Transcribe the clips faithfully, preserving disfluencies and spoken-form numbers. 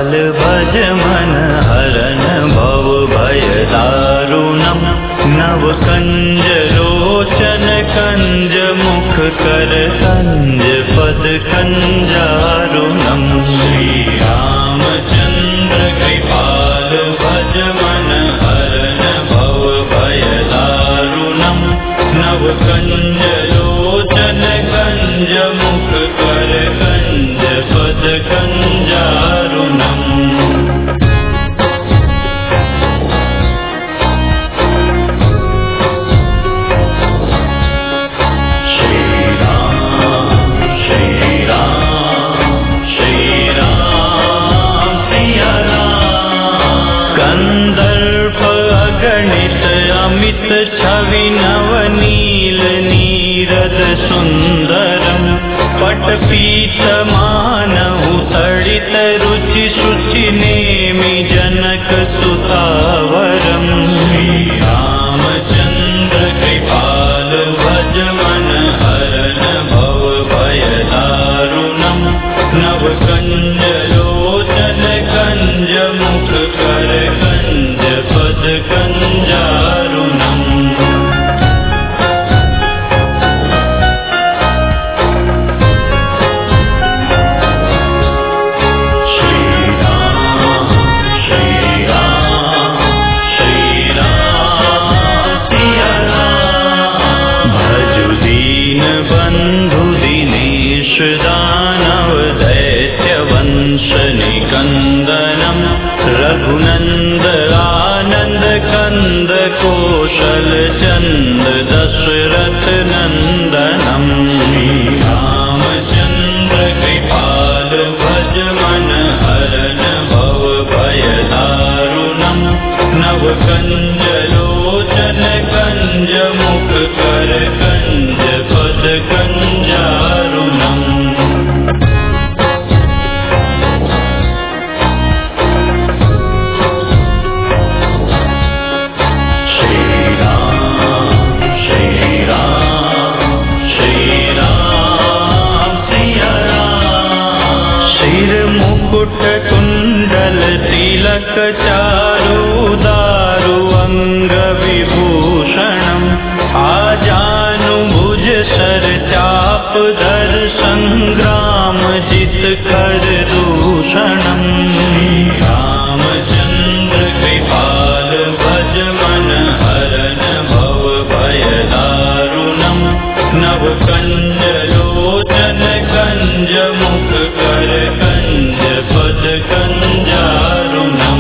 कृपाल भज मन हरन भव भय दारुणम नव कंज लोचन कंज मुख कर कंज पद कंजारुणम श्री रामचंद्र कृपाल भज मन हरन भव भय दारुणम नव कंज लोचन कंज मुख कर कंज पद कंजारुणम छवि नवनील नीरद सुंदरम पटपीत मानहु तड़ित रुचि शुचि नेमि जनक सुतावरम श्री रामचंद्र कृपाल भज मन हरन भव भय दारुणम नव कंज लोचन कंज मुख कर कंज पद कंजारुणम निकंदनम रघुनंद आनंद कंद कौशल चंद दशरथ नंदनम श्री रामचंद्र कृपाल भज मन हरन भव भय दारुणम नव कंज लोचन कंज मुख कर कंज पद कंजारुणम कुंडल तिलक चारु दारु अंग विभूषणम आजानु भुज सर चाप धर संग्राम जित कर दूषणम श्री रामचंद्र कृपाल भज मन हरन भव भय दारुणम नव कंज लोचन कंज मुख कर कंज पद कंजारुणम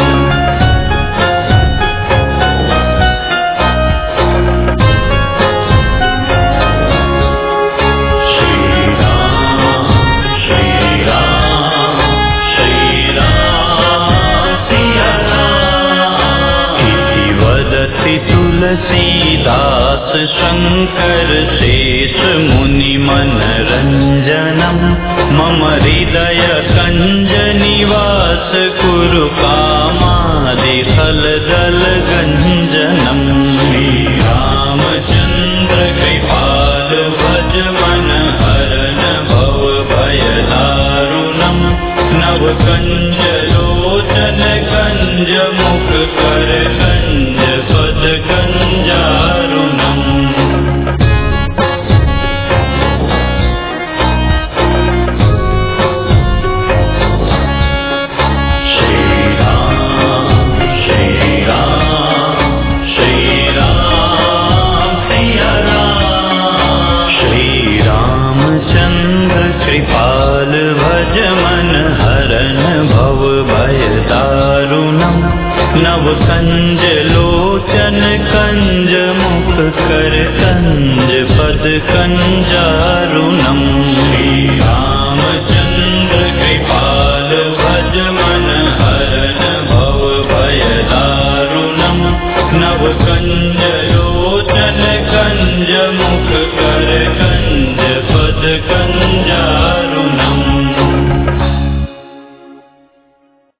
श्री राम श्री राम श्री राम सिया राम इति वदति तुलसीदास शंकर शेष मुनि मनरंजनम मम हृदय कंज निवास कुरु कामादि फल दल गंजनम श्री रामचंद्र कृपाल भज मन हरन भव भय दारुणम नव कंज लोचन कंज मुख कर कंज पद कंजारुणम कृपाल भज मन हरन भव भय दारुणम नव कंज लोचन कंज मुख कर कंज पद कंजारुणम श्री रामचंद्र कृपाल भज मन हरन